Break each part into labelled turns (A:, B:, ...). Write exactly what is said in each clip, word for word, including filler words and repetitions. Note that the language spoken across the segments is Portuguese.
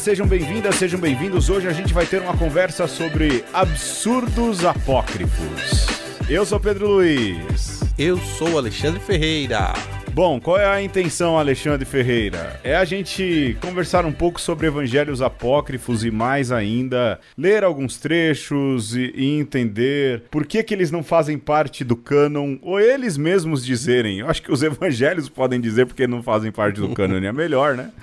A: sejam bem-vindas, sejam bem-vindos. Hoje a gente vai ter uma conversa sobre absurdos apócrifos. Eu sou Pedro Luiz.
B: Eu sou Alexandre Ferreira.
A: Bom, qual é a intenção, Alexandre Ferreira? É a gente conversar um pouco sobre evangelhos apócrifos e mais ainda, ler alguns trechos e, e entender por que que eles não fazem parte do cânon, ou eles mesmos dizerem. Eu acho que os evangelhos podem dizer porque não fazem parte do cânon, é melhor, né?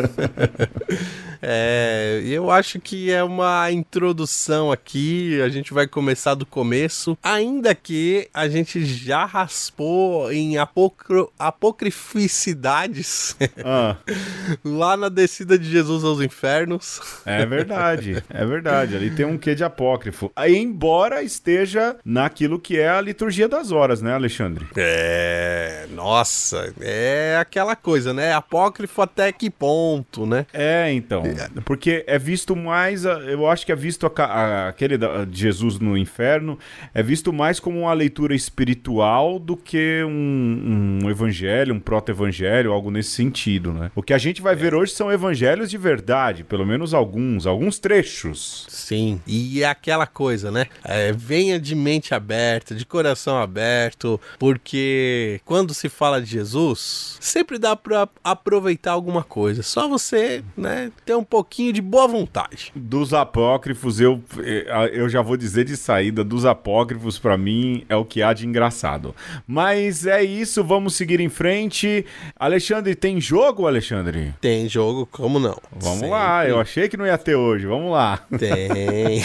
B: É, eu acho que é uma introdução aqui, a gente vai começar do começo, ainda que a gente já raspou em apocro, apocrificidades ah. lá na descida de Jesus aos infernos.
A: É verdade, é verdade, ali tem um quê de apócrifo, aí, embora esteja naquilo que é a liturgia das horas, né, Alexandre?
B: É, nossa, é aquela coisa, né, apócrifo até que ponto, né?
A: É, então... Porque é visto mais, eu acho que é visto a, a, aquele de Jesus no inferno, é visto mais como uma leitura espiritual do que um, um evangelho, um proto-evangelho, algo nesse sentido, né? O que a gente vai ver hoje são evangelhos de verdade, pelo menos alguns, alguns trechos.
B: Sim, e é aquela coisa, né? É, venha de mente aberta, de coração aberto, porque quando se fala de Jesus, sempre dá pra aproveitar alguma coisa. Só você, né, ter um pouquinho de boa vontade.
A: Dos apócrifos, eu, eu já vou dizer de saída, dos apócrifos pra mim é o que há de engraçado. Mas é isso, vamos seguir em frente. Alexandre, tem jogo, Alexandre?
B: Tem jogo, como não?
A: Vamos Sempre. lá, eu achei que não ia ter hoje, vamos lá.
B: Tem.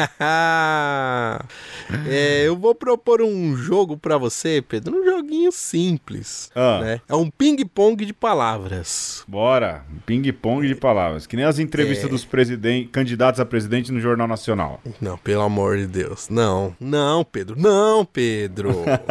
B: é, eu vou propor um jogo pra você, Pedro, um joguinho simples, ah. né? É um ping-pong de palavras.
A: Bora, ping-pong de palavras, que nem as entrevistas é. dos presidente, candidatos a presidente no Jornal Nacional.
B: Não, pelo amor de Deus. Não, não, Pedro. Não, Pedro.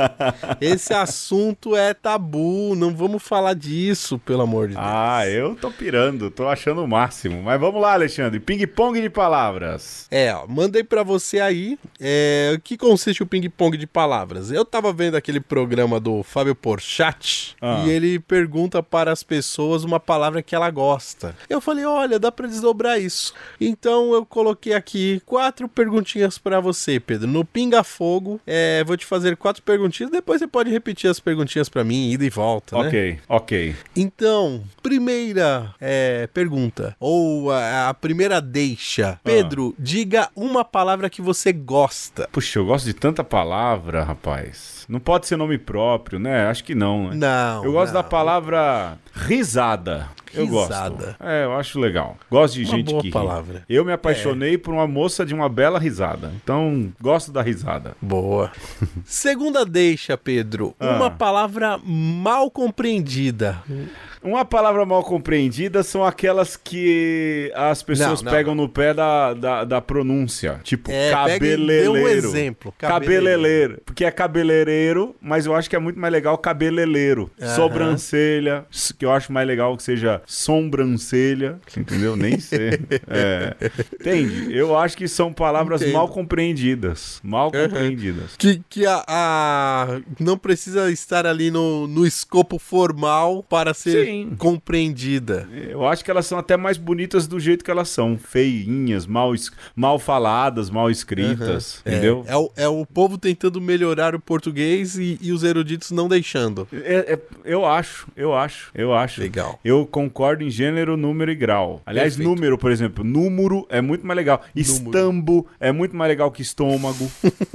B: Esse assunto é tabu. Não vamos falar disso, pelo amor de Deus.
A: Ah, eu tô pirando. Tô achando o máximo. Mas vamos lá, Alexandre. Ping-pong de palavras.
B: É, ó. Mandei pra você aí. É, o que consiste o ping-pong de palavras? Eu tava vendo aquele programa do Fábio Porchat ah. e ele pergunta para as pessoas uma palavra que ela gosta. Eu falei, olha, dá pra desdobrar isso. Então eu coloquei aqui quatro perguntinhas pra você, Pedro. No Pinga Fogo, é, vou te fazer quatro perguntinhas, depois você pode repetir as perguntinhas pra mim, ida e volta, né?
A: Ok, ok.
B: Então, primeira é, pergunta, ou a, a primeira deixa. Pedro, ah. diga uma palavra que você gosta.
A: Puxa, eu gosto de tanta palavra, rapaz. Não pode ser nome próprio, né? Acho que não, né?
B: Não.
A: Eu gosto
B: não.
A: da palavra risada. Eu
B: Risada.
A: gosto. É, eu acho legal. Gosto de
B: uma
A: gente
B: boa
A: que
B: palavra.
A: ri. Eu me apaixonei é. por uma moça de uma bela risada. Então, gosto da risada.
B: Boa. Segunda deixa, Pedro. Ah. Uma palavra mal compreendida.
A: Uma palavra mal compreendida são aquelas que as pessoas não, não, pegam não. no pé da, da, da pronúncia. Tipo, é, cabeleireiro.
B: Dê um exemplo.
A: Cabeleireiro. cabeleireiro. Porque é cabeleireiro, mas eu acho que é muito mais legal cabeleireiro. Uh-huh. Sobrancelha, que eu acho mais legal que seja sobrancelha. Entendeu? Nem sei. É. Entende? Eu acho que são palavras Entendo. mal compreendidas. Mal uh-huh. compreendidas.
B: Que, que a, a... não precisa estar ali no, no escopo formal para ser... Sim. compreendida.
A: Eu acho que elas são até mais bonitas do jeito que elas são. Feinhas, mal, es... mal faladas, mal escritas. Uhum. Entendeu?
B: É, é, o, é o povo tentando melhorar o português e, e os eruditos não deixando.
A: É, é, eu acho, eu acho, eu acho.
B: Legal.
A: Eu concordo em gênero, número e grau. Aliás, Perfeito. número, por exemplo, número é muito mais legal. Número. Estambo é muito mais legal que estômago.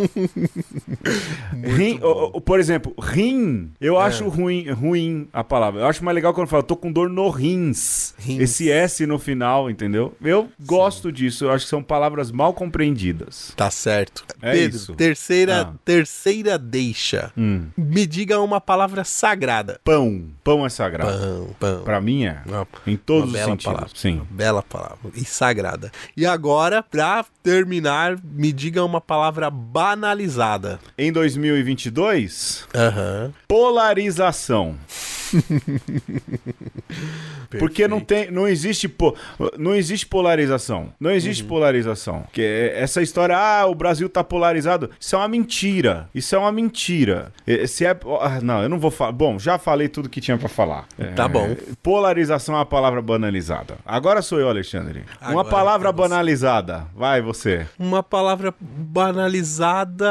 A: rim, o, o, por exemplo, rim, eu é. acho ruim, ruim a palavra. Eu acho mais legal quando fala, tô com dor no rins. rins. Esse S no final, entendeu? Eu gosto Sim. disso, eu acho que são palavras mal compreendidas.
B: Tá certo.
A: É
B: Pedro,
A: isso.
B: terceira,
A: ah.
B: terceira deixa. Hum. Me diga uma palavra sagrada.
A: Pão. Pão é sagrado.
B: Pão, pão.
A: Pra mim é.
B: Uma,
A: em todos
B: uma
A: os sentidos.
B: Palavra.
A: Sim.
B: Uma bela palavra. E sagrada. E agora, pra terminar, me diga uma palavra banalizada.
A: Em dois mil e vinte e dois?
B: Aham. Uhum.
A: Polarização. Porque não tem, não existe, po, não existe polarização. Não existe uhum. polarização. Que essa história, ah, o Brasil tá polarizado, isso é uma mentira. Isso é uma mentira. Se é, não, eu não vou falar. Bom, já falei tudo que tinha pra falar.
B: Tá é, bom.
A: Polarização é uma palavra banalizada. Agora sou eu, Alexandre. Agora uma palavra é banalizada. Vai, você.
B: Uma palavra banalizada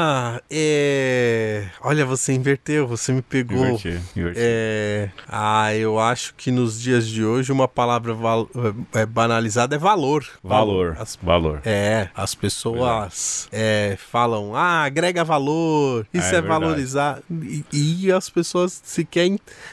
B: é... Olha, você inverteu, você me pegou.
A: Inverti, inverti.
B: É... Ah, eu acho que nos dias de hoje uma palavra val... é, banalizada é valor.
A: Valor,
B: as...
A: valor.
B: É, as pessoas é, falam, ah, agrega valor, isso é, é valorizar. E, e as pessoas sequer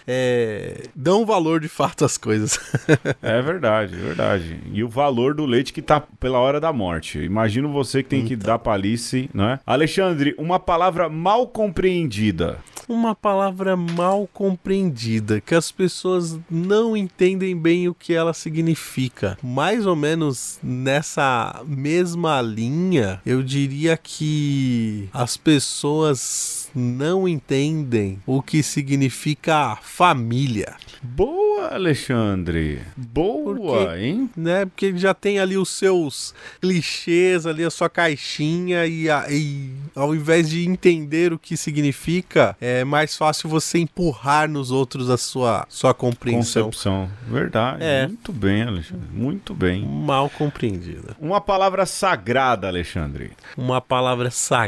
B: é, dão valor de fato às coisas.
A: É verdade, é verdade. E o valor do leite que tá pela hora da morte. Imagino você que tem então. que dar palice, não é? Alexandre, uma palavra mal compreendida.
B: Uma palavra mal compreendida, que as pessoas não entendem bem o que ela significa. Mais ou menos nessa mesma linha, eu diria que as pessoas não entendem o que significa família.
A: Boa, Alexandre. Boa,
B: porque,
A: hein?
B: Né, porque já tem ali os seus clichês, ali a sua caixinha e, a, e ao invés de entender o que significa, é mais fácil você empurrar nos outros a sua, sua compreensão.
A: Concepção. Verdade. É. Muito bem, Alexandre. Muito bem.
B: Mal compreendida.
A: Uma palavra sagrada, Alexandre.
B: Uma palavra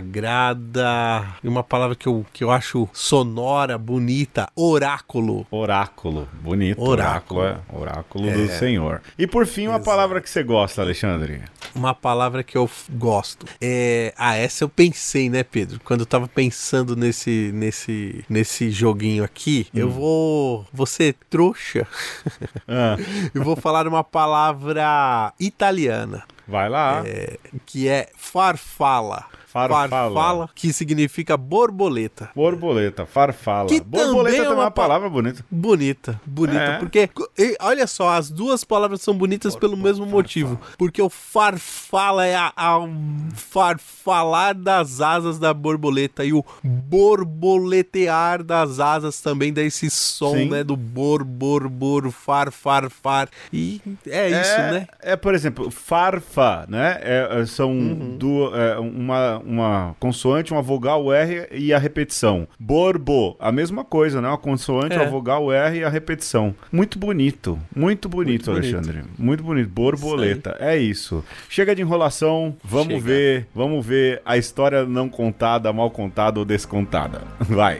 B: sagrada. Uma palavra que eu, que eu acho sonora, bonita. Oráculo.
A: Oráculo. Bonito.
B: Oráculo.
A: Oráculo, é. Oráculo é. do Senhor. E por fim, uma Exato. palavra que você gosta, Alexandre.
B: Uma palavra que eu gosto. É... Ah, essa eu pensei, né, Pedro? Quando eu tava pensando nesse, nesse, nesse joguinho aqui, hum. eu vou, vou ser trouxa. Ah. Eu vou falar uma palavra italiana.
A: Vai lá.
B: É, que é farfalla.
A: Farfala.
B: Farfala, que significa borboleta.
A: Borboleta, farfala.
B: Que
A: borboleta
B: também é uma,
A: uma palavra bonita.
B: Bonita, bonita. É. Porque, olha só, as duas palavras são bonitas Bor pelo mesmo farfala. motivo. Porque o farfala é a, a farfalar das asas da borboleta e o borboletear das asas também dá esse som, Sim. né? Do bor, bor, bor, far, far, far. E é, é isso, né?
A: É, por exemplo, farfa, né? É, são uhum. do, é, uma... uma consoante, uma vogal R e a repetição. Borbo, a mesma coisa, né? Uma consoante, é. uma vogal R e a repetição. Muito bonito, muito bonito, muito Alexandre. Bonito. Muito bonito. Borboleta, é isso. Chega de enrolação, vamos Chega. ver, vamos ver a história não contada, mal contada ou descontada. Vai.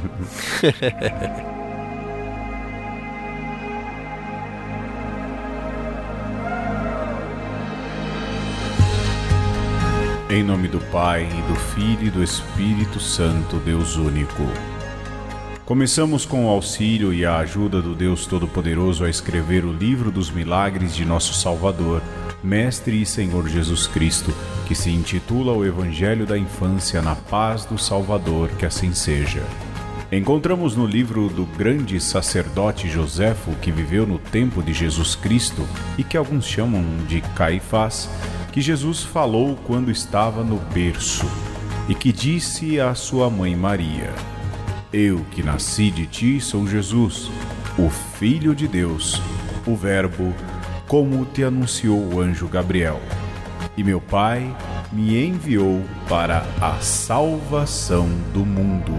A: Em nome do Pai, e do Filho e do Espírito Santo, Deus único. Começamos com o auxílio e a ajuda do Deus Todo-Poderoso a escrever o livro dos milagres de nosso Salvador, Mestre e Senhor Jesus Cristo, que se intitula O Evangelho da Infância na Paz do Salvador, que assim seja. Encontramos no livro do grande sacerdote Joséfo, que viveu no tempo de Jesus Cristo e que alguns chamam de Caifás, que Jesus falou quando estava no berço e que disse à sua mãe Maria: Eu que nasci de ti sou Jesus, o Filho de Deus, o Verbo, como te anunciou o anjo Gabriel. E meu Pai me enviou para a salvação do mundo.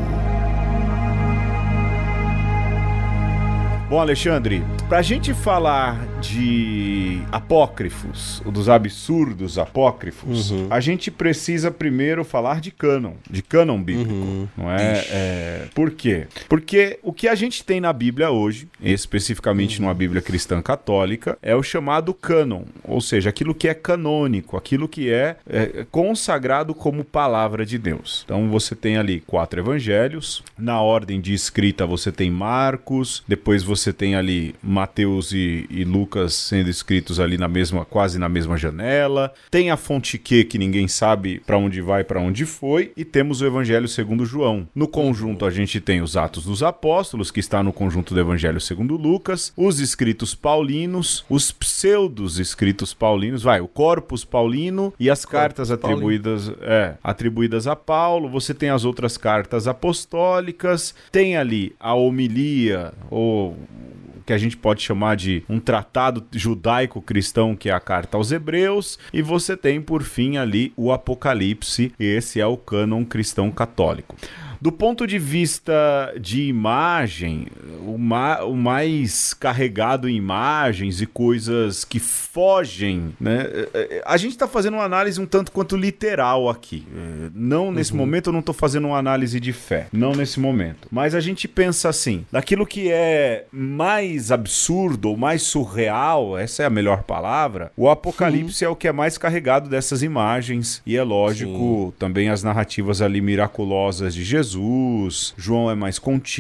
A: Bom, Alexandre, pra gente falar de apócrifos, dos absurdos apócrifos, uhum. a gente precisa primeiro falar de cânon, de cânon bíblico, uhum. não é? é? Por quê? Porque o que a gente tem na Bíblia hoje, especificamente uhum. numa Bíblia cristã católica, é o chamado cânon, ou seja, aquilo que é canônico, aquilo que é, é consagrado como palavra de Deus. Então você tem ali quatro evangelhos, na ordem de escrita você tem Marcos, depois você tem ali Mateus e, e Lucas Lucas sendo escritos ali na mesma, quase na mesma janela. Tem a fonte Q, que ninguém sabe para onde vai, para onde foi, e temos o Evangelho segundo João. No conjunto a gente tem os Atos dos Apóstolos, que está no conjunto do Evangelho segundo Lucas, os escritos paulinos, os pseudos escritos paulinos, vai, o Corpus Paulino e as Corpus cartas atribuídas, é, atribuídas a Paulo. Você tem as outras cartas apostólicas, tem ali a homilia, ou que a gente pode chamar de um tratado judaico-cristão, que é a carta aos Hebreus, e você tem, por fim, ali o Apocalipse, e esse é o cânon cristão católico. Do ponto de vista de imagem, o, ma- o mais carregado em imagens e coisas que fogem, né? A gente está fazendo uma análise um tanto quanto literal aqui. Não nesse uhum. momento eu não estou fazendo uma análise de fé. Não nesse momento. Mas a gente pensa assim, daquilo que é mais absurdo ou mais surreal, essa é a melhor palavra, o Apocalipse Sim. é o que é mais carregado dessas imagens. E é lógico, Sim. também as narrativas ali miraculosas de Jesus. Jesus, João é mais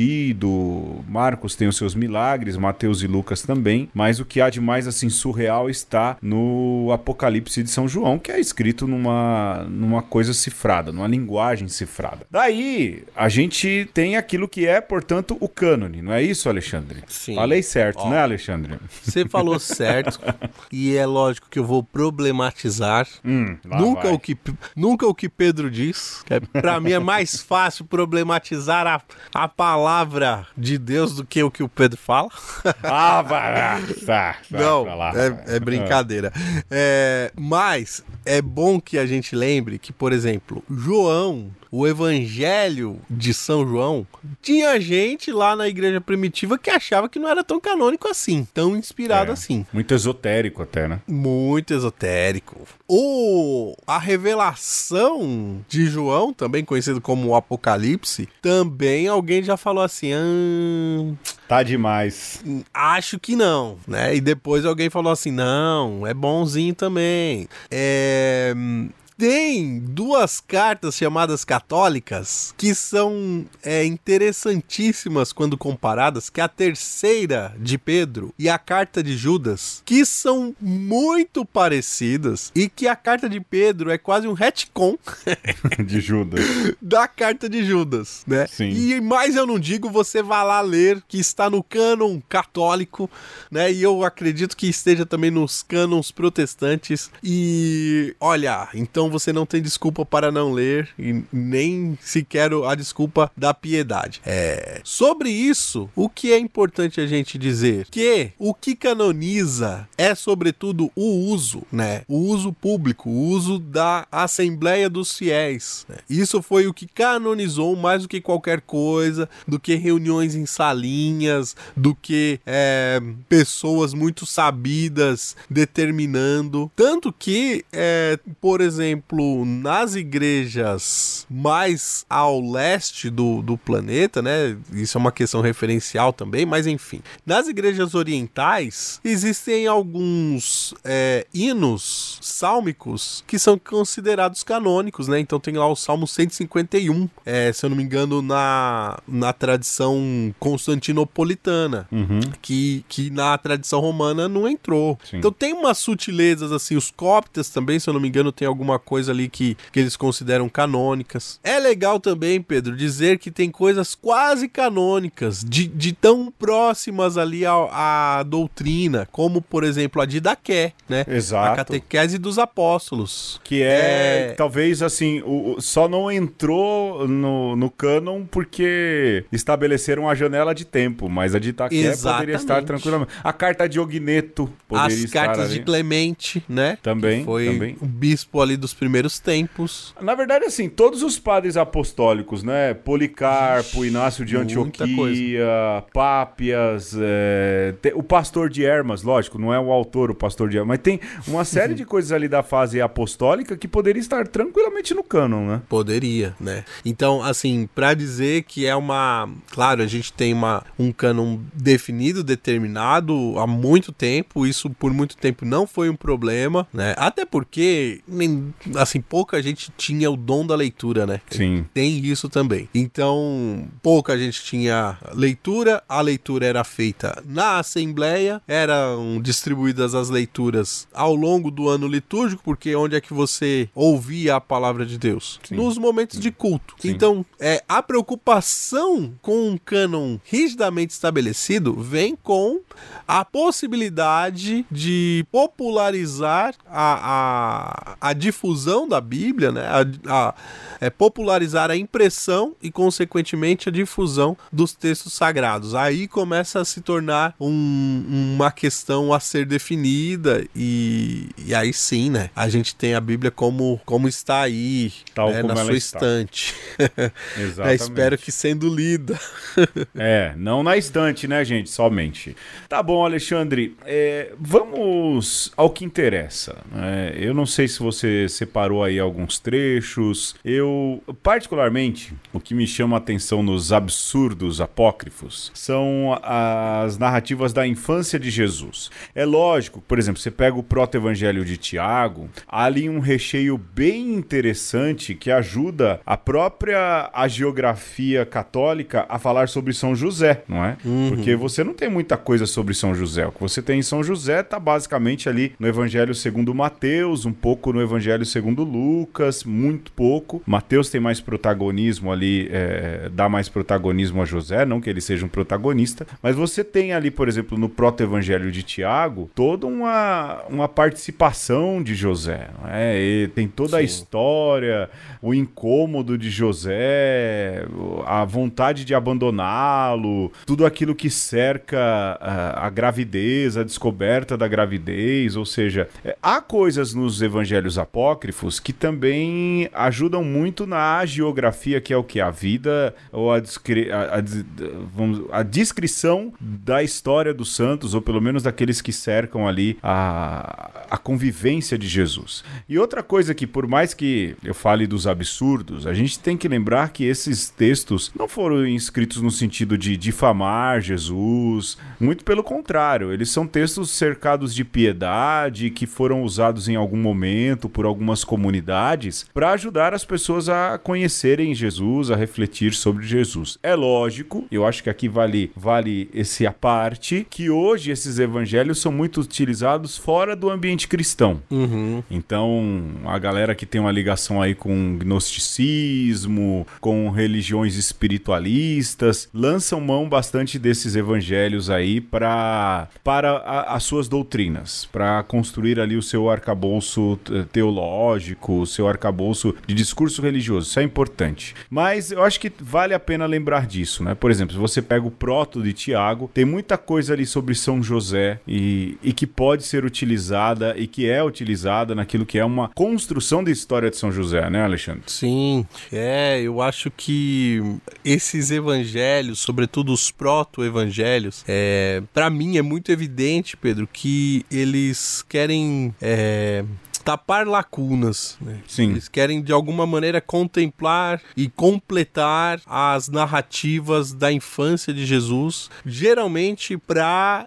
A: contido, Marcos tem os seus milagres, Mateus e Lucas também, mas o que há de mais assim surreal está no Apocalipse de São João, que é escrito numa, numa coisa cifrada, numa linguagem cifrada. Daí, a gente tem aquilo que é, portanto, o cânone, não é isso, Alexandre?
B: Sim.
A: Falei certo, Ó, né, Alexandre?
B: Você falou certo, e é lógico que eu vou problematizar. Hum, nunca, o que, nunca o que Pedro diz, que é, pra mim é mais fácil problematizar a, a palavra de Deus do que o que o Pedro fala.
A: Ah, vai, tá,
B: Não, é, é brincadeira. É, mas é bom que a gente lembre que, por exemplo, João, o Evangelho de São João, tinha gente lá na igreja primitiva que achava que não era tão canônico assim, tão inspirado
A: é,
B: assim.
A: Muito esotérico até, né?
B: Muito esotérico. O, a revelação de João, também conhecido como o Apocalipse, também alguém já falou assim... Ah,
A: tá demais.
B: Acho que não, né? E depois alguém falou assim, não, é bonzinho também. É... Tem duas cartas chamadas católicas que são é, interessantíssimas quando comparadas, que é a terceira de Pedro e a carta de Judas, que são muito parecidas e que a carta de Pedro é quase um retcon
A: de Judas.
B: da carta de Judas, né?
A: Sim.
B: E mais eu não digo, você vá lá ler, que está no cânon católico, né? E eu acredito que esteja também nos cânons protestantes. E olha, então você não tem desculpa para não ler e nem sequer a desculpa da piedade. É... Sobre isso, o que é importante a gente dizer? Que o que canoniza é, sobretudo, o uso, né? O uso público, o uso da Assembleia dos Fiéis. Né? Isso foi o que canonizou mais do que qualquer coisa, do que reuniões em salinhas, do que é, pessoas muito sabidas determinando. Tanto que, é, por exemplo, nas igrejas mais ao leste do, do planeta, né? Isso é uma questão referencial também, mas enfim. Nas igrejas orientais, existem alguns é, hinos sálmicos que são considerados canônicos, né? Então tem lá o Salmo cento e cinquenta e um, é, se eu não me engano, na, na tradição constantinopolitana, uhum. que, que na tradição romana não entrou. Sim. Então tem umas sutilezas, assim, os coptas também, se eu não me engano, tem alguma coisa ali que, que eles consideram canônicas. É legal também, Pedro, dizer que tem coisas quase canônicas, de, de tão próximas ali à, à doutrina, como, por exemplo, a Didaqué, né?
A: Exato.
B: A catequese dos apóstolos.
A: Que é, é... talvez, assim, o, o, só não entrou no, no cânon porque estabeleceram a janela de tempo, mas a Didaqué
B: Exatamente.
A: Poderia estar tranquilamente. A carta de Ogneto poderia
B: As
A: estar
B: cartas
A: ali.
B: de Clemente, né?
A: Também,
B: que foi
A: também.
B: o bispo ali dos primeiros tempos.
A: Na verdade, assim, todos os padres apostólicos, né? Policarpo, Inácio de Antioquia, Pápias, é... o pastor de Hermas, lógico, não é o autor, o pastor de Hermas, mas tem uma série de coisas ali da fase apostólica que poderia estar tranquilamente no cânon, né?
B: Poderia, né? Então, assim, pra dizer que é uma... Claro, a gente tem uma, um cânon definido, determinado há muito tempo, isso por muito tempo não foi um problema, né? Até porque nem assim, pouca gente tinha o dom da leitura, né?
A: Sim.
B: Tem isso também. Então, pouca gente tinha leitura, a leitura era feita na Assembleia, eram distribuídas as leituras ao longo do ano litúrgico, porque onde é que você ouvia a palavra de Deus? Sim. Nos momentos de culto. Sim. Então, é, a preocupação com um cânon rigidamente estabelecido vem com a possibilidade de popularizar a, a, a difusão da Bíblia, né? A, a, é, popularizar a impressão e, consequentemente, a difusão dos textos sagrados. Aí começa a se tornar um, uma questão a ser definida e, e aí sim, né? A gente tem a Bíblia como, como está aí,
A: tal
B: né,
A: como
B: na
A: ela
B: sua
A: está.
B: Estante.
A: Exatamente.
B: É, espero que sendo lida.
A: É, não na estante, né, gente? Somente. Tá bom, Alexandre. É, vamos ao que interessa. É, eu não sei se você separou aí alguns trechos. Eu, particularmente, o que me chama a atenção nos absurdos apócrifos são as narrativas da infância de Jesus. É lógico, por exemplo, você pega o proto-evangelho de Tiago, há ali um recheio bem interessante que ajuda a própria hagiografia católica a falar sobre São José, não é? Uhum. Porque você não tem muita coisa sobre São José. O que você tem em São José está basicamente ali no Evangelho segundo Mateus, um pouco no Evangelho segundo Lucas, muito pouco. Mateus tem mais protagonismo ali, é, dá mais protagonismo a José, não que ele seja um protagonista, mas você tem ali, por exemplo, no proto-evangelho de Tiago, toda uma, uma participação de José, não é? E tem toda Sim. a história, o incômodo de José, a vontade de abandoná-lo, tudo aquilo que cerca a, a gravidez, a descoberta da gravidez, ou seja, é, há coisas nos evangelhos apócrifos que também ajudam muito na hagiografia, que é o que? A vida ou a, descri- a, a, vamos, a descrição da história dos santos, ou pelo menos daqueles que cercam ali a, a convivência de Jesus. E outra coisa que, por mais que eu fale dos absurdos, a gente tem que lembrar que esses textos não foram escritos no sentido de difamar Jesus, muito pelo contrário, eles são textos cercados de piedade, que foram usados em algum momento por algumas comunidades para ajudar as pessoas a conhecerem Jesus, a refletir sobre Jesus. É lógico, eu acho que aqui vale, vale esse à parte, que hoje esses evangelhos são muito utilizados fora do ambiente cristão.
B: Uhum.
A: Então, a galera que tem uma ligação aí com gnosticismo, com religiões espiritualistas, lançam mão bastante desses evangelhos aí pra, para a, as suas doutrinas, para construir ali o seu arcabouço teológico, o seu arcabouço de discurso religioso. Isso é importante. Mas eu acho que vale a pena lembrar disso, né? Por exemplo, se você pega o proto de Tiago, tem muita coisa ali sobre São José e, e que pode ser utilizada e que é utilizada naquilo que é uma construção da história de São José, né, Alexandre?
B: Sim, é, eu acho que esses evangelhos, sobretudo os proto-evangelhos, é, para mim é muito evidente, Pedro, que eles querem... É... tapar lacunas, né?
A: Sim.
B: Eles querem de alguma maneira contemplar e completar as narrativas da infância de Jesus, geralmente para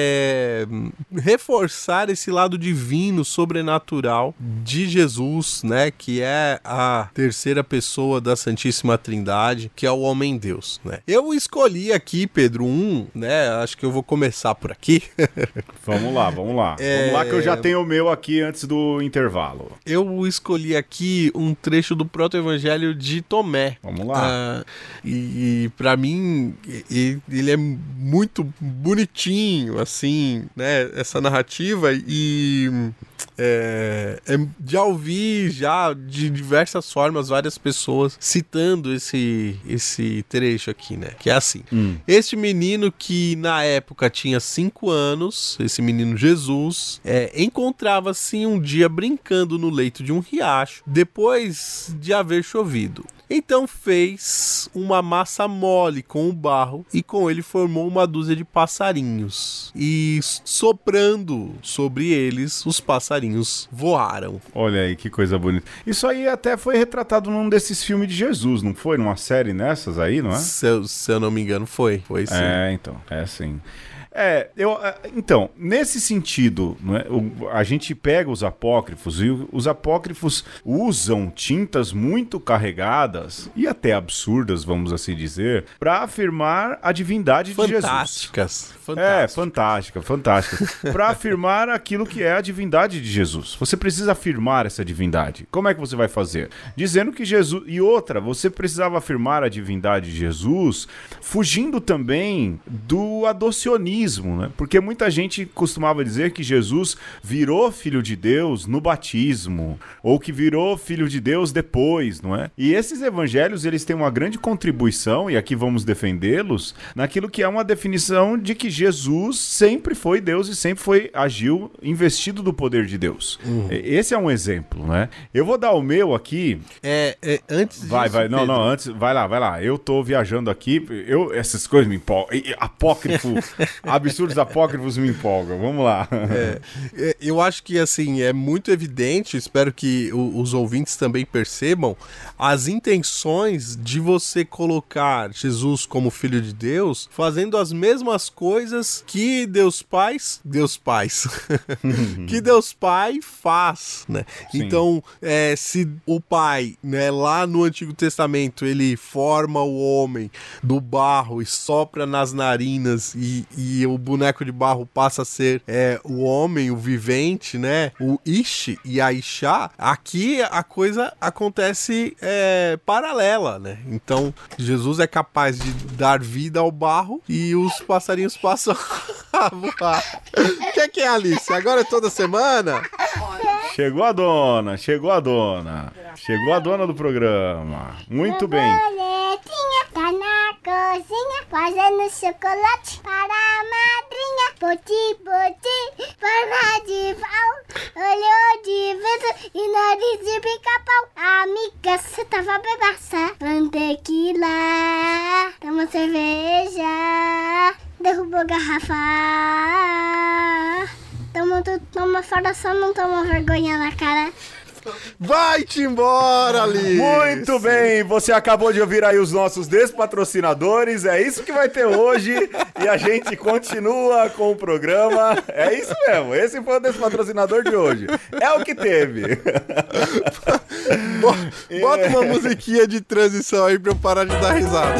B: é, reforçar esse lado divino, sobrenatural de Jesus, né? Que é a terceira pessoa da Santíssima Trindade, que é o homem-deus, né? Eu escolhi aqui, Pedro, um, né? Acho que eu vou começar por aqui.
A: Vamos lá, vamos lá.
B: É...
A: Vamos lá que eu já tenho o meu aqui antes do intervalo.
B: Eu escolhi aqui um trecho do proto-evangelho de Tomé.
A: Vamos lá.
B: Ah, e, e para mim, ele é muito bonitinho, assim, né? Essa narrativa e... É, é, já ouvi já de diversas formas várias pessoas citando esse, esse trecho aqui, né? Que é assim.
A: Hum.
B: Este menino que na época tinha cinco anos, esse menino Jesus, é, encontrava-se um dia brincando no leito de um riacho, depois de haver chovido. Então fez uma massa mole com o barro e com ele formou uma dúzia de passarinhos. E soprando sobre eles, os passarinhos voaram.
A: Olha aí, que coisa bonita. Isso aí até foi retratado num desses filmes de Jesus, não foi? Numa série nessas aí, não é?
B: Se eu, se eu não me engano, foi. Foi sim.
A: É, então. É sim. É, eu, então, nesse sentido, não é, o, a gente pega os apócrifos e os apócrifos usam tintas muito carregadas e até absurdas, vamos assim dizer, para afirmar a divindade de Jesus.
B: Fantásticas.
A: É, fantástica, fantástica. Para afirmar aquilo que é a divindade de Jesus. Você precisa afirmar essa divindade. Como é que você vai fazer? Dizendo que Jesus... E outra, você precisava afirmar a divindade de Jesus fugindo também do adocionismo, né? Porque muita gente costumava dizer que Jesus virou filho de Deus no batismo, ou que virou filho de Deus depois, não é? E esses evangelhos, eles têm uma grande contribuição, e aqui vamos defendê-los, naquilo que é uma definição de que Jesus sempre foi Deus e sempre foi, agiu investido do poder de Deus. Uhum. Esse é um exemplo, né? Eu vou dar o meu aqui.
B: É, é antes
A: Vai, disso, vai, não, Pedro. não, antes, vai lá, vai lá. Eu tô viajando aqui, eu, essas coisas me empolgam. Apócrifo, absurdos apócrifos me empolgam. Vamos lá.
B: É, eu acho que, assim, é muito evidente, espero que o, os ouvintes também percebam, as intenções de você colocar Jesus como filho de Deus, fazendo as mesmas coisas que Deus Pai, Deus Pais, que Deus Pai faz, né? Sim. Então, é, se o Pai, né, lá no Antigo Testamento, ele forma o homem do barro e sopra nas narinas e, e o boneco de barro passa a ser é, o homem, o vivente, né? O Ish e a Ishá, aqui a coisa acontece é, paralela, né? Então, Jesus é capaz de dar vida ao barro e os passarinhos passam a voar. O que é que é, Alice? Agora é toda semana?
A: Chegou a dona, chegou a dona. Chegou a dona do programa. Muito bem.
C: Boletinha tá na cozinha fazendo chocolate para a madrinha. Poti, poti, perna de pau, olho de vidro e nariz de pica-pau. Amiga, você tava bebaça. Pantequila, toma cerveja, derrubou garrafa. Toma, toma fora, só não toma vergonha na cara.
B: Vai-te embora, Alice!
A: Muito bem, você acabou de ouvir aí os nossos despatrocinadores, é isso que vai ter hoje e a gente continua com o programa. É isso mesmo, esse foi o despatrocinador de hoje. É o que teve.
B: Bota uma musiquinha de transição aí pra eu parar de dar risada.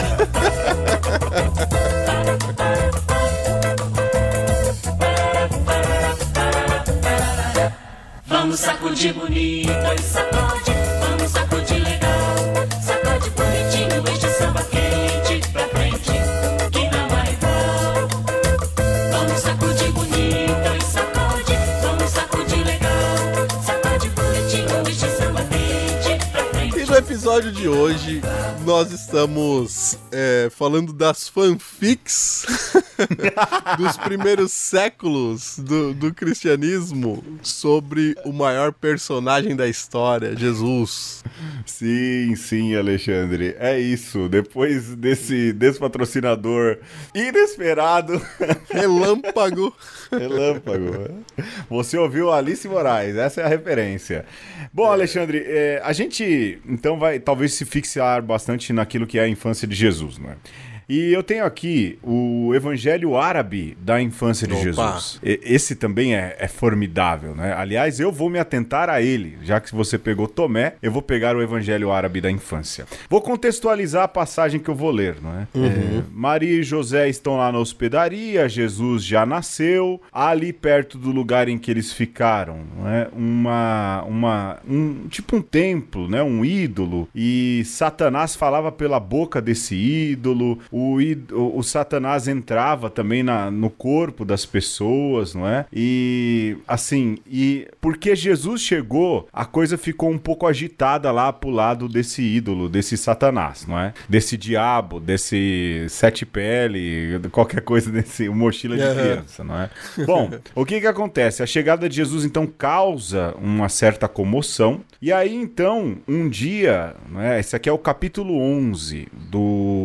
D: Vamos sacudir bonito, sacode, vamos sacudir legal, sacode bonitinho, este samba quente, pra frente, que não vai igual. Vamos sacudir bonito, sacode, vamos sacudir legal, sacode bonitinho, este samba quente, pra frente.
B: E no episódio de hoje, nós estamos é, falando das fanfics dos primeiros séculos do, do cristianismo sobre o maior personagem da história, Jesus.
A: Sim, sim, Alexandre. É isso. Depois desse, desse patrocinador inesperado.
B: Relâmpago.
A: Relâmpago. Você ouviu Alice Moraes. Essa é a referência. Bom, Alexandre, é, a gente então vai talvez se fixar bastante naquilo que é a infância de Jesus, não é? E eu tenho aqui o Evangelho Árabe da infância de Opa. Jesus. E, esse também é, é formidável, né? Aliás, eu vou me atentar a ele. Já que você pegou Tomé, eu vou pegar o Evangelho Árabe da infância. Vou contextualizar a passagem que eu vou ler, não é? Uhum. é Maria e José estão lá na hospedaria, Jesus já nasceu, ali perto do lugar em que eles ficaram, não é? Uma, uma, um, tipo um templo, né? Um ídolo, e Satanás falava pela boca desse ídolo. O, o, o Satanás entrava também na, no corpo das pessoas, não é? E, assim, e porque Jesus chegou, a coisa ficou um pouco agitada lá pro lado desse ídolo, desse Satanás, não é? Desse diabo, desse sete pele, qualquer coisa desse mochila de criança, não é? Bom, o que que acontece? A chegada de Jesus, então, causa uma certa comoção. E aí, então, um dia, não é? Esse aqui é o capítulo onze do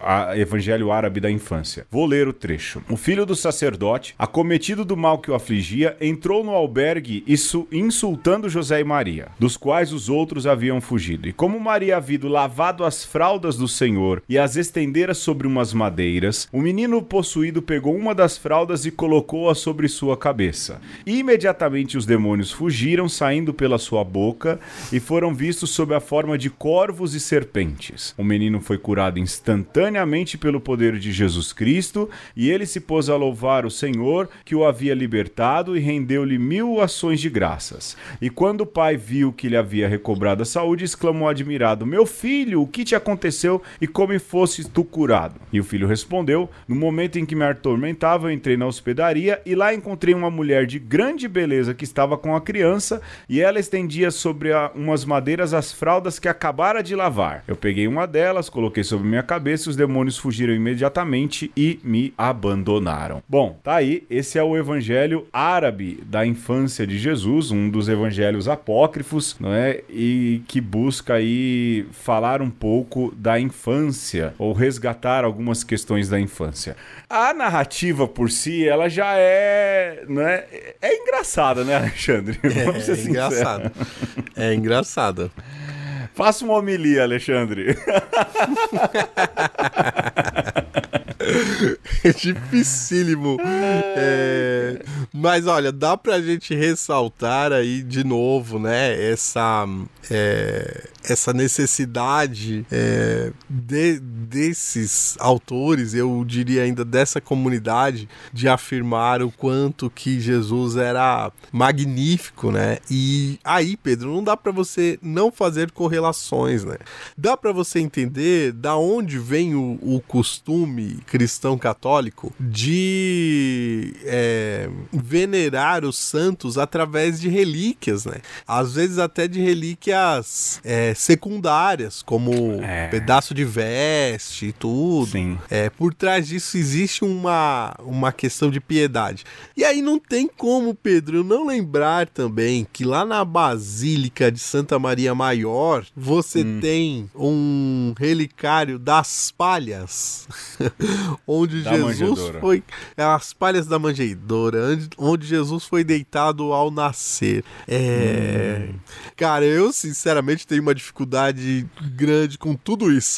A: a Evangelho Árabe da Infância. Vou ler o trecho. O filho do sacerdote, acometido do mal que o afligia, entrou no albergue isso, insultando José e Maria, dos quais os outros haviam fugido. E como Maria havia lavado as fraldas do Senhor e as estendera sobre umas madeiras, o menino possuído pegou uma das fraldas e colocou-a sobre sua cabeça. E imediatamente os demônios fugiram, saindo pela sua boca, e foram vistos sob a forma de corvos e serpentes. O menino foi curado instantaneamente pelo poder de Jesus Cristo, e ele se pôs a louvar o Senhor, que o havia libertado, e rendeu-lhe mil ações de graças. E quando o pai viu que lhe havia recobrado a saúde, exclamou admirado: meu filho, o que te aconteceu e como fosses tu curado? E o filho respondeu: no momento em que me atormentava, eu entrei na hospedaria e lá encontrei uma mulher de grande beleza que estava com a criança, e ela estendia sobre a, umas madeiras as fraldas que acabara de lavar. Eu peguei uma delas, coloquei sobre minha cabeça, e os demônios fugiram imediatamente e me abandonaram. Bom, tá aí, esse é o Evangelho Árabe da Infância de Jesus, um dos evangelhos apócrifos, não é? E que busca aí falar um pouco da infância, ou resgatar algumas questões da infância. A narrativa por si, ela já é, né? É engraçada, né, Alexandre? Vamos ser
B: É engraçado. É engraçado.
A: Faça uma homilia, Alexandre.
B: É dificílimo. É... Mas olha, dá pra gente ressaltar aí de novo, né? Essa, é... essa necessidade é... de... desses autores, eu diria ainda dessa comunidade, de afirmar o quanto que Jesus era magnífico, né? E aí, Pedro, não dá pra você não fazer correlações, né? Dá pra você entender da onde vem o, o costume cristão católico de é, venerar os santos através de relíquias, né? Às vezes até de relíquias é, secundárias, como é. pedaço de veste e tudo.
A: Sim.
B: É, por trás disso existe uma, uma questão de piedade. E aí não tem como, Pedro, eu não lembrar também que lá na Basílica de Santa Maria Maior você hum. tem um relicário das palhas onde da Jesus manjedoura. foi as palhas da manjedoura, onde Jesus foi deitado ao nascer. É... Hum. Cara, eu sinceramente tenho uma dificuldade grande com tudo isso.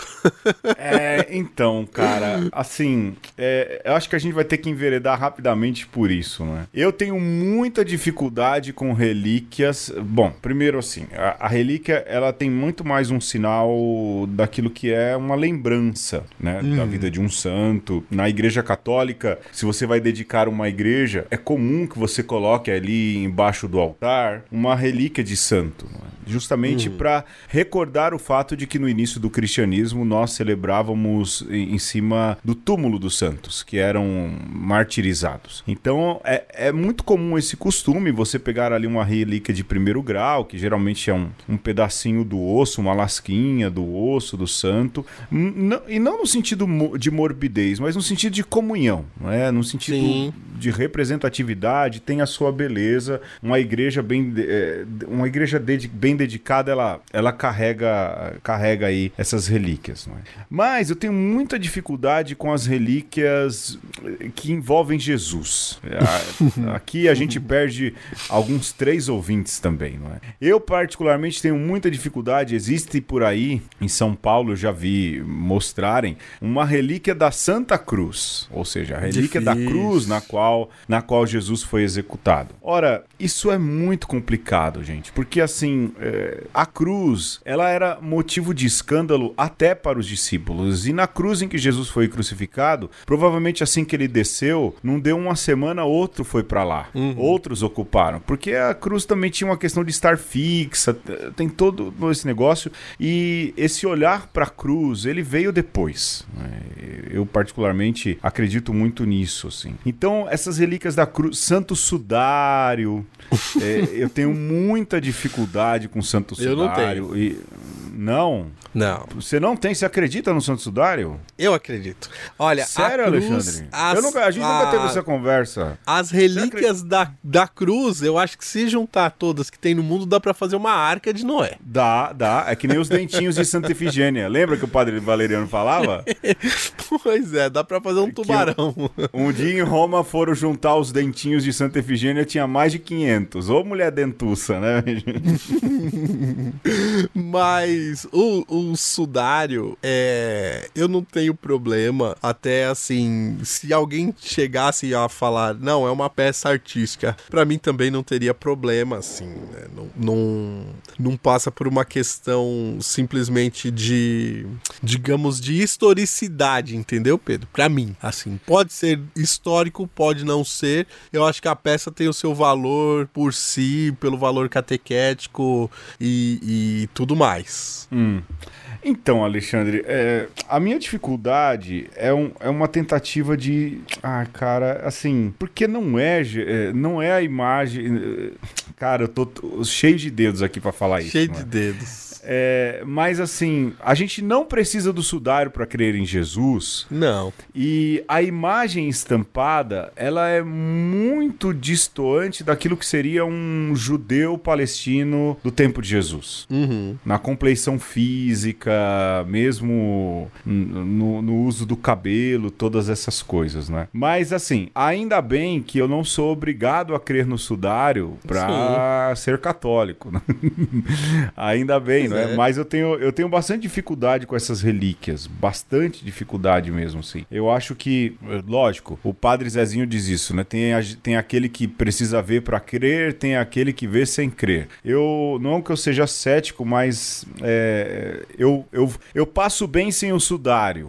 A: É, então, cara, assim, é, eu acho que a gente vai ter que enveredar rapidamente por isso, né? Eu tenho muita dificuldade com relíquias. Bom, primeiro assim, a, a relíquia, ela tem muito mais um sinal daquilo que é uma lembrança, né? Hum. Da vida de um santo. Na Igreja Católica, se você vai dedicar uma igreja, é comum que você coloque ali embaixo do altar uma relíquia de santo, né? Justamente uhum. para recordar o fato de que no início do cristianismo nós celebrávamos em cima do túmulo dos santos, que eram martirizados. Então é, é muito comum esse costume, você pegar ali uma relíquia de primeiro grau, que geralmente é um, um pedacinho do osso, uma lasquinha do osso do santo, n- e não no sentido de morbidez, mas no sentido de comunhão, não é? No sentido Sim. de representatividade, tem a sua beleza. Uma igreja bem, é, uma igreja de, bem dedicada, ela, ela carrega, carrega aí essas relíquias, não é? Mas eu tenho muita dificuldade com as relíquias que envolvem Jesus. Aqui a gente perde alguns três ouvintes também, não é? Eu particularmente tenho muita dificuldade, existe por aí, em São Paulo eu já vi mostrarem, uma relíquia da Santa Cruz, ou seja, a relíquia Difícil. da cruz na qual, na qual Jesus foi executado. Ora, isso é muito complicado, gente, porque assim, é, a cruz, ela era motivo de escândalo até para os discípulos, e na cruz em que Jesus foi crucificado, provavelmente assim que ele desceu, não deu uma semana, outro foi para lá, uhum. outros ocuparam, porque a cruz também tinha uma questão de estar fixa, tem todo esse negócio, e esse olhar para a cruz, ele veio depois, né? Eu particularmente acredito muito nisso, assim. Então, essas relíquias da cruz, Santo Sudário, é, eu tenho muita dificuldade com Santo Sudário.
B: Eu não tenho.
A: E... Não?
B: Não.
A: Você não tem? Você acredita no Santo Sudário?
B: Eu acredito. Olha,
A: Sério,
B: a cruz,
A: Alexandre?
B: as-
A: Eu nunca- a gente nunca
B: a-
A: teve essa conversa.
B: As relíquias da, da cruz, eu acho que se juntar todas que tem no mundo, dá pra fazer uma arca de Noé.
A: Dá, dá. É que nem os dentinhos de Santa Efigênia. Lembra que o padre Valeriano falava?
B: Pois é, dá pra fazer um tubarão.
A: Um dia em Roma foram juntar os dentinhos de Santa Efigênia, tinha mais de quinhentos. Ô mulher dentuça, né?
B: Mas o, o sudário, é, eu não tenho problema. Até assim, se alguém chegasse a falar, não, é uma peça artística, pra mim também não teria problema, assim, né? Não, não, não passa por uma questão simplesmente de, digamos, de historicidade, entendeu, Pedro? Pra mim, assim, pode ser histórico, pode não ser. Eu acho que a peça tem o seu valor por si, pelo valor catequético e, e tudo mais.
A: Hum. Então, Alexandre, é, a minha dificuldade é, um, é uma tentativa de... Ah, cara, assim... Porque não é, é, não é a imagem... Cara, eu tô, tô cheio de dedos aqui pra falar isso.
B: Cheio
A: né?
B: de dedos.
A: É, mas assim, a gente não precisa do sudário para crer em Jesus.
B: Não.
A: E a imagem estampada, ela é muito distoante daquilo que seria um judeu palestino do tempo de Jesus.
B: Uhum.
A: Na compleição física, mesmo no, no uso do cabelo, todas essas coisas, né? Mas assim, ainda bem que eu não sou obrigado a crer no sudário para ser católico. Né? Ainda bem, né? É. Mas eu tenho, eu tenho bastante dificuldade com essas relíquias. Bastante dificuldade mesmo, sim. Eu acho que, lógico, o padre Zezinho diz isso, né? Tem, a, tem aquele que precisa ver para crer, tem aquele que vê sem crer. Eu, não que eu seja cético, mas é, eu, eu, eu passo bem sem o sudário.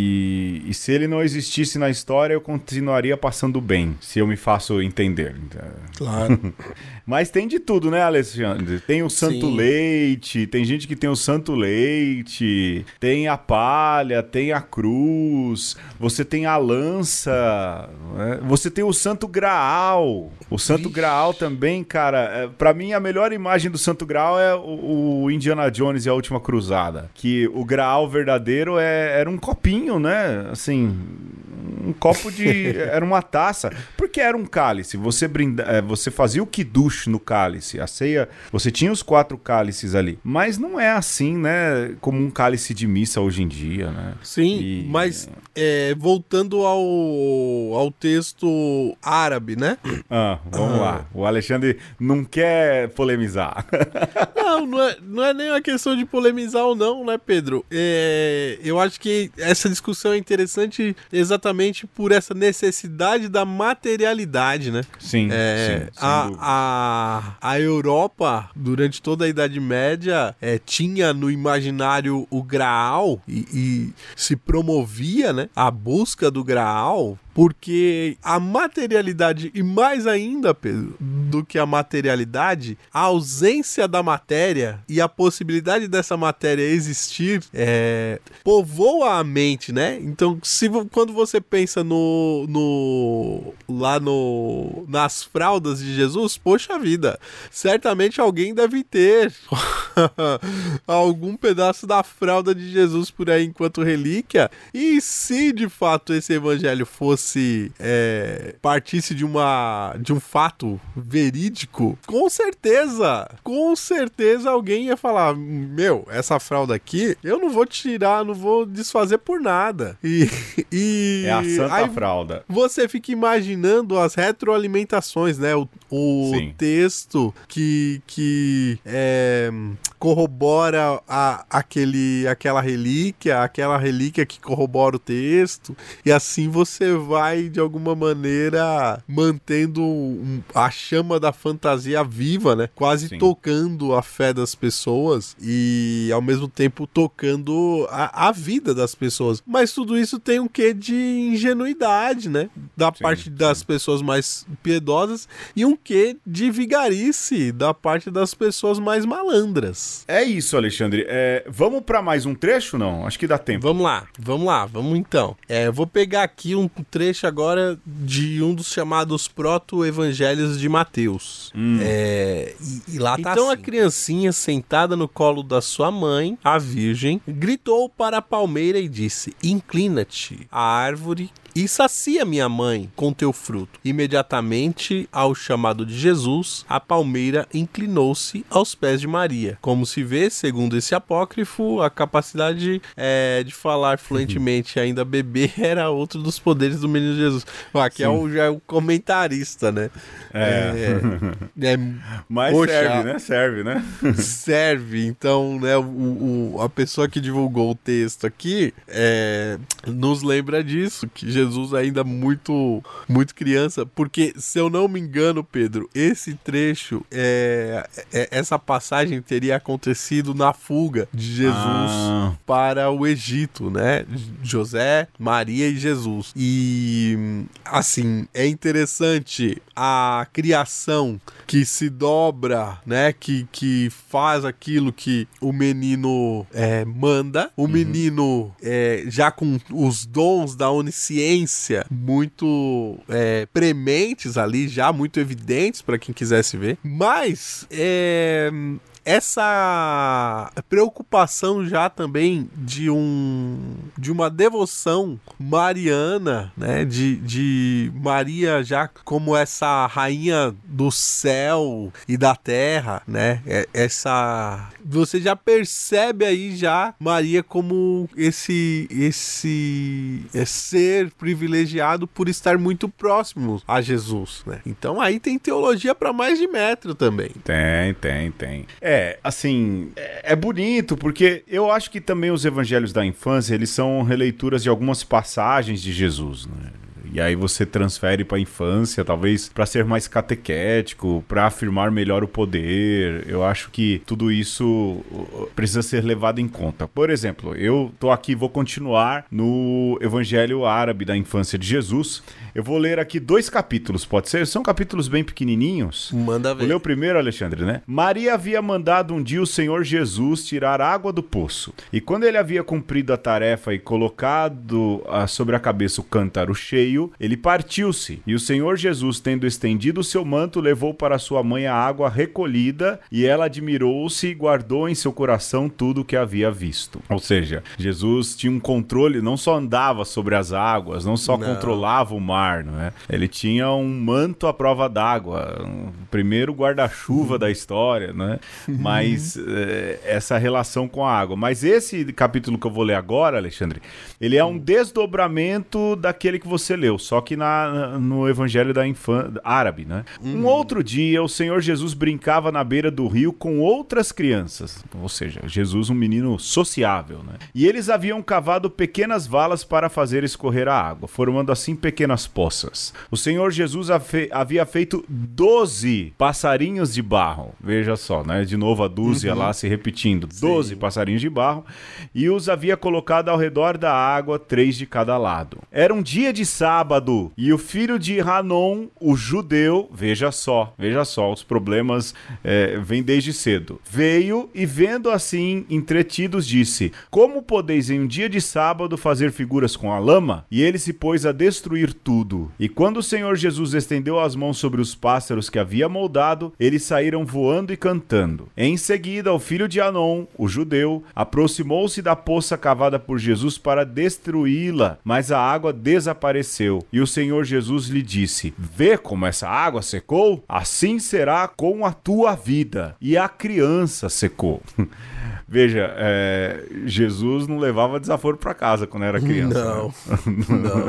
A: E, e se ele não existisse na história, eu continuaria passando bem, se eu me faço entender.
B: Claro.
A: Mas tem de tudo, né, Alexandre? Tem o santo Sim. leite, tem gente que tem o santo leite, tem a palha, tem a cruz, você tem a lança, né? Você tem o santo graal. O santo Ixi. Graal também, cara, é, pra mim a melhor imagem do santo graal é o, o Indiana Jones e a Última Cruzada. Que o graal verdadeiro é, era um copinho, né? Assim, um copo de... era uma taça. Porque era um cálice. Você, brinda, é, você fazia o kiddush no cálice. A ceia, você tinha os quatro cálices ali. Mas não é assim, né? Como um cálice de missa hoje em dia, né?
B: Sim,
A: e...
B: mas é, voltando ao, ao texto árabe, né?
A: Ah, vamos ah. lá. O Alexandre não quer polemizar.
B: Não, não é, não é nem uma questão de polemizar ou não, né, Pedro? É, eu acho que essa discussão é interessante exatamente por essa necessidade da materialidade, né?
A: Sim,
B: é,
A: sim.
B: A, a, a Europa, durante toda a Idade Média, é, tinha no imaginário o Graal e, e se promovia, né, a busca do Graal, porque a materialidade, e mais ainda, Pedro, do que a materialidade, a ausência da matéria e a possibilidade dessa matéria existir é, povoa a mente, né? Então, se, quando você pensa no, no lá no nas fraldas de Jesus, poxa vida, certamente alguém deve ter algum pedaço da fralda de Jesus por aí enquanto relíquia, e se de fato esse evangelho fosse se é, partisse de uma de um fato verídico, com certeza, com certeza alguém ia falar, meu, essa fralda aqui, eu não vou tirar, não vou desfazer por nada. E, e
A: é a santa
B: aí
A: fralda.
B: Você fica imaginando as retroalimentações, né? O, o texto que, que é, corrobora a, aquele, aquela relíquia, aquela relíquia que corrobora o texto, e assim você vai vai, de alguma maneira, mantendo um, a chama da fantasia viva, né? Quase Sim. tocando a fé das pessoas e, ao mesmo tempo, tocando a, a vida das pessoas. Mas tudo isso tem um quê de ingenuidade, né? Da sim, parte das sim. pessoas mais piedosas e um quê de vigarice da parte das pessoas mais malandras. Jesus.
A: É isso, Alexandre. É, vamos para mais um trecho, não? Acho que dá tempo.
B: Vamos lá, vamos lá, vamos então. É, eu vou pegar aqui um trecho agora de um dos chamados proto-evangelhos de Mateus.
A: Hum.
B: É, e, e lá tá então assim. A criancinha sentada no colo da sua mãe, a virgem, gritou para a palmeira e disse: inclina-te, a árvore, e sacia minha mãe com teu fruto. Imediatamente, ao chamado de Jesus, a palmeira inclinou-se aos pés de Maria. Como se vê, segundo esse apócrifo, a capacidade é, de falar fluentemente ainda bebê era outro dos poderes do menino Jesus. Aqui é o, já é o comentarista, né?
A: É.
B: é, é
A: Mas
B: poxa,
A: serve, né? Serve, né?
B: Serve. Então, né, o, o, a pessoa que divulgou o texto aqui é, nos lembra disso, que Jesus Jesus ainda muito, muito criança, porque, se eu não me engano, Pedro, esse trecho, é, é, essa passagem teria acontecido na fuga de Jesus ah. para o Egito, né? José, Maria e Jesus. E, assim, é interessante a criação que se dobra, né? Que, que faz aquilo que o menino é, manda. O uhum. menino, é, já com os dons da onisciência muito é, prementes ali, já muito evidentes para quem quisesse ver, mas é, essa preocupação já também de um de uma devoção mariana, né, de, de Maria já como essa rainha do céu e da terra, né, essa você já percebe aí já Maria como esse esse ser privilegiado por estar muito próximo a Jesus, né? Então aí tem teologia para mais de metro também.
A: Tem, tem, tem. É, assim, é, é bonito porque eu acho que também os evangelhos da infância, eles são releituras de algumas passagens de Jesus, né? E aí você transfere para a infância, talvez para ser mais catequético, para afirmar melhor o poder. Eu acho que tudo isso precisa ser levado em conta. Por exemplo, eu tô aqui, vou continuar no Evangelho Árabe da Infância de Jesus. Eu vou ler aqui dois capítulos, pode ser? São capítulos bem pequenininhos.
B: Manda ver.
A: Vou ler o primeiro, Alexandre, né? Maria havia mandado um dia o Senhor Jesus tirar água do poço. E quando ele havia cumprido a tarefa e colocado ah, sobre a cabeça o cântaro cheio, ele partiu-se. E o Senhor Jesus, tendo estendido o seu manto, levou para sua mãe a água recolhida, e ela admirou-se e guardou em seu coração tudo o que havia visto. Ou seja, Jesus tinha um controle, não só andava sobre as águas, não só não. controlava o mar, não é? Ele tinha um manto à prova d'água, o primeiro guarda-chuva uhum. da história, né? Mas é, essa relação com a água. Mas esse capítulo que eu vou ler agora, Alexandre, ele é um desdobramento daquele que você leu, só que na, no Evangelho da Infância árabe, né? Uhum. Um outro dia, o Senhor Jesus brincava na beira do rio com outras crianças, ou seja, Jesus, um menino sociável, né? E eles haviam cavado pequenas valas para fazer escorrer a água, formando assim pequenas poças. O Senhor Jesus havia feito doze passarinhos de barro, veja só, né? De novo a dúzia uhum. lá se repetindo, doze Sim. passarinhos de barro, e os havia colocado ao redor da água, três de cada lado. Era um dia de sábado, e o filho de Hanon, o judeu, veja só, veja só, os problemas é, vêm desde cedo, veio e vendo assim, entretidos, disse: como podeis em um dia de sábado fazer figuras com a lama? E ele se pôs a destruir tudo. E quando o Senhor Jesus estendeu as mãos sobre os pássaros que havia moldado, eles saíram voando e cantando. Em seguida, o filho de Hanon, o judeu, aproximou-se da poça cavada por Jesus para destruí-la, mas a água desapareceu. E o Senhor Jesus lhe disse: vê como essa água secou? Assim será com a tua vida. E a criança secou. Veja, é, Jesus não levava desaforo para casa quando era criança.
B: Não, né? não.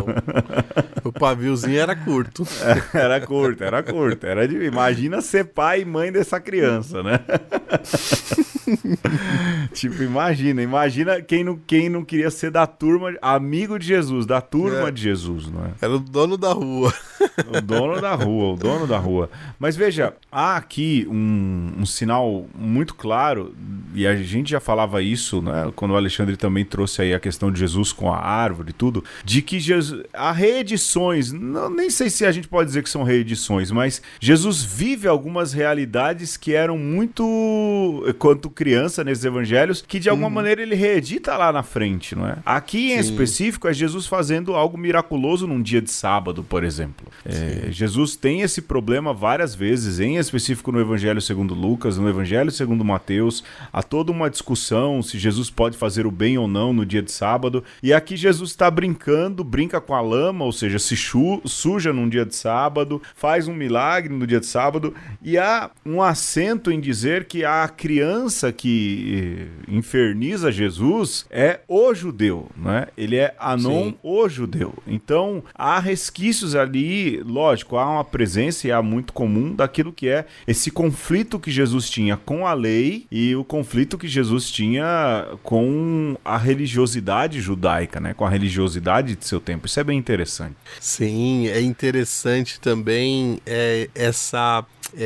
B: O paviozinho era curto.
A: É, era curto, era curto. Era de, imagina ser pai e mãe dessa criança, né? Tipo, imagina, imagina quem não, quem não queria ser da turma, amigo de Jesus, da turma
B: É.
A: de Jesus, não é?
B: Era o dono da rua.
A: O dono da rua, o dono da rua. Mas veja, há aqui um, um sinal muito claro, e a gente já falava isso, né, quando o Alexandre também trouxe aí a questão de Jesus com a árvore e tudo, de que Jesus, há reedições, não, nem sei se a gente pode dizer que são reedições, mas Jesus vive algumas realidades que eram muito, quanto criança nesses evangelhos, que de alguma uhum. maneira ele reedita lá na frente, não é? Aqui em Sim. específico é Jesus fazendo algo miraculoso num dia de sábado, por exemplo. É, Jesus tem esse problema várias vezes, em específico no Evangelho segundo Lucas, no Evangelho segundo Mateus, há toda uma discussão se Jesus pode fazer o bem ou não no dia de sábado, e aqui Jesus está brincando, brinca com a lama, ou seja, se chu- suja num dia de sábado, faz um milagre no dia de sábado, e há um acento em dizer que a criança que inferniza Jesus é o judeu, né? Ele é Anon, Sim. o judeu. Então, há resquícios ali, lógico, há uma presença e há muito comum daquilo que é esse conflito que Jesus tinha com a lei e o conflito que Jesus tinha com a religiosidade judaica, né? Com a religiosidade de seu tempo. Isso é bem interessante.
B: Sim, é interessante também é, essa...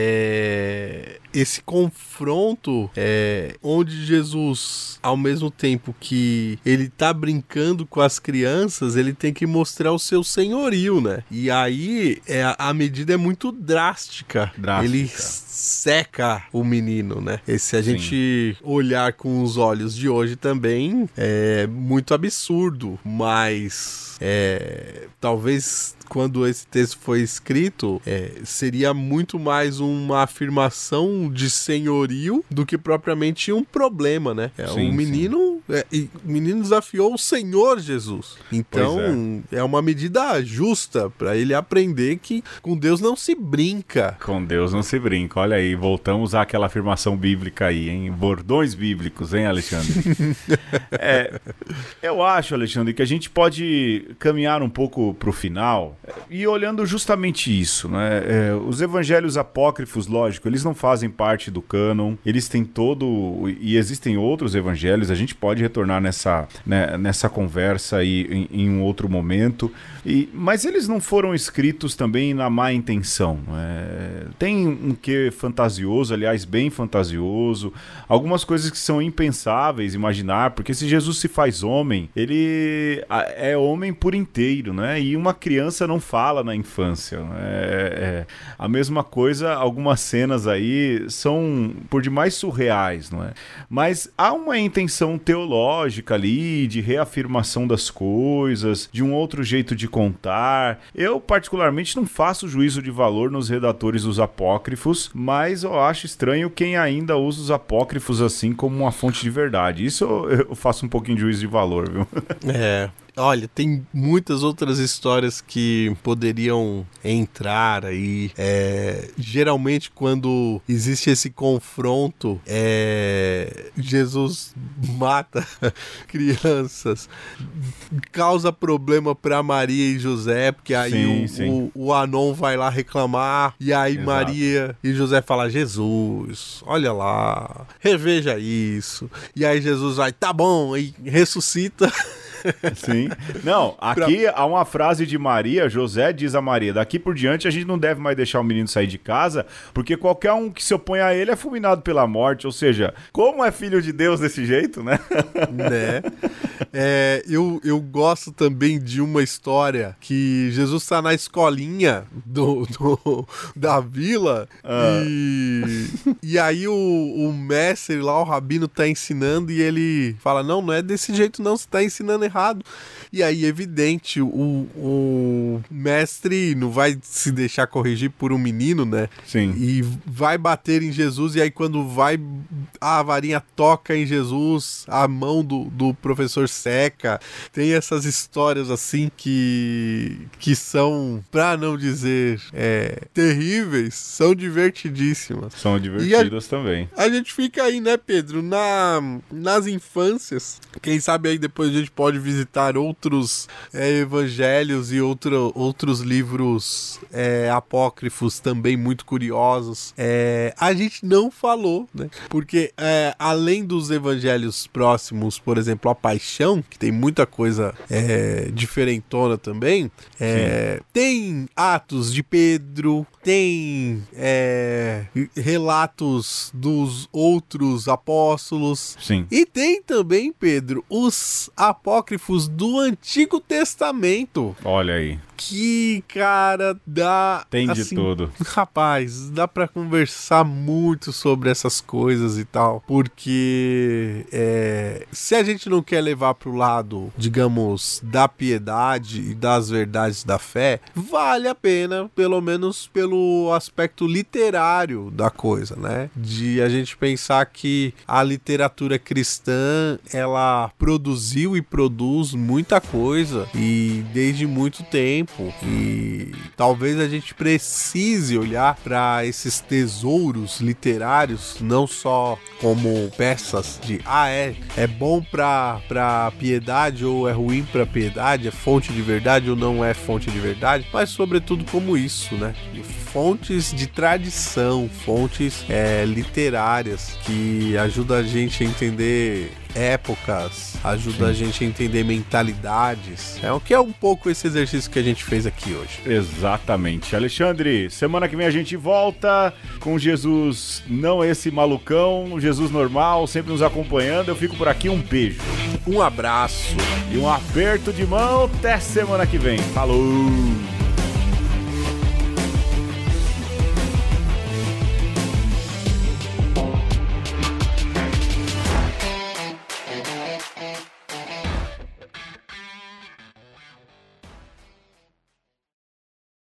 B: É, esse confronto é, onde Jesus, ao mesmo tempo que ele tá brincando com as crianças, ele tem que mostrar o seu senhorio, né? E aí é, a medida é muito drástica.
A: drástica.
B: Ele seca o menino, né? E se a Sim. gente olhar com os olhos de hoje também, é muito absurdo, mas é, talvez quando esse texto foi escrito, é, seria muito mais uma afirmação de senhorio do que propriamente um problema, né? É, sim, um menino, é, e o menino desafiou o Senhor Jesus. Então, é. é uma medida justa para ele aprender que com Deus não se brinca.
A: Com Deus não se brinca. Olha aí, voltamos àquela afirmação bíblica aí, hein? Bordões bíblicos, hein, Alexandre? é, eu acho, Alexandre, que a gente pode caminhar um pouco pro final e olhando justamente isso, né? É, os evangelhos apócrifos, lógico, eles não fazem parte do cânon, eles têm todo... E existem outros evangelhos, a gente pode retornar nessa, né, nessa conversa aí em, em um outro momento, e, mas eles não foram escritos também na má intenção. É, tem um quê fantasioso, aliás, bem fantasioso, algumas coisas que são impensáveis imaginar, porque se Jesus se faz homem, ele é homem por inteiro, né? E uma criança não fala na infância. É, é, a mesma coisa, algumas cenas aí são por demais surreais, não é? Mas há uma intenção teológica ali, de reafirmação das coisas, de um outro jeito de contar. Eu, particularmente, não faço juízo de valor nos redatores dos apócrifos, mas eu acho estranho quem ainda usa os apócrifos assim como uma fonte de verdade. Isso eu faço um pouquinho de juízo de valor, viu?
B: É... Olha, tem muitas outras histórias que poderiam entrar aí. É, geralmente, quando existe esse confronto, é, Jesus mata crianças, causa problema para Maria e José, porque aí sim, o, sim. O, o Anon vai lá reclamar, e aí Exato. Maria e José falam: Jesus, olha lá, reveja isso. E aí Jesus vai, tá bom, e ressuscita.
A: Sim. Não, aqui há uma frase de Maria, José diz a Maria: daqui por diante a gente não deve mais deixar o menino sair de casa, porque qualquer um que se opõe a ele é fulminado pela morte. Ou seja, como é filho de Deus desse jeito, né?
B: Né? É, eu, eu gosto também de uma história que Jesus está na escolinha do, do, da vila ah. e, e aí o, o mestre lá, o rabino, tá ensinando e ele fala: não, não é desse jeito não, você tá ensinando errado. E aí, evidente, o, o mestre não vai se deixar corrigir por um menino, né?
A: Sim.
B: E vai bater em Jesus, e aí quando vai, a varinha toca em Jesus, a mão do, do professor seca. Tem essas histórias assim que, que são, pra não dizer é, terríveis, são divertidíssimas.
A: São divertidas a, também.
B: A gente fica aí, né, Pedro, na, nas infâncias. Quem sabe aí depois a gente pode visitar outros é, evangelhos e outro, outros livros é, apócrifos também muito curiosos. É, a gente não falou, né? Porque é, além dos evangelhos próximos, por exemplo, a Paixão, que tem muita coisa é, diferentona também, é, tem Atos de Pedro, tem é, relatos dos outros apóstolos.
A: Sim.
B: E tem também, Pedro, os apócrifos do Antigo Testamento.
A: Olha aí.
B: Que, cara, dá...
A: Tem de
B: assim,
A: tudo.
B: Rapaz, dá pra conversar muito sobre essas coisas e tal, porque é, se a gente não quer levar pro lado, digamos, da piedade e das verdades da fé, vale a pena, pelo menos pelo aspecto literário da coisa, né? De a gente pensar que a literatura cristã, ela produziu e produz muita coisa, e desde muito tempo. E talvez a gente precise olhar para esses tesouros literários não só como peças de ah, é, é bom para para piedade ou é ruim para piedade, é fonte de verdade ou não é fonte de verdade, mas sobretudo como isso, né? Fontes de tradição, fontes é, literárias que ajudam a gente a entender épocas, ajuda Sim. a gente a entender mentalidades. É o que é um pouco esse exercício que a gente fez aqui hoje.
A: Exatamente. Alexandre, semana que vem a gente volta com Jesus, não esse malucão, Jesus normal, sempre nos acompanhando. Eu fico por aqui, um beijo.
B: Um abraço.
A: E um aperto de mão. Até semana que vem. Falou!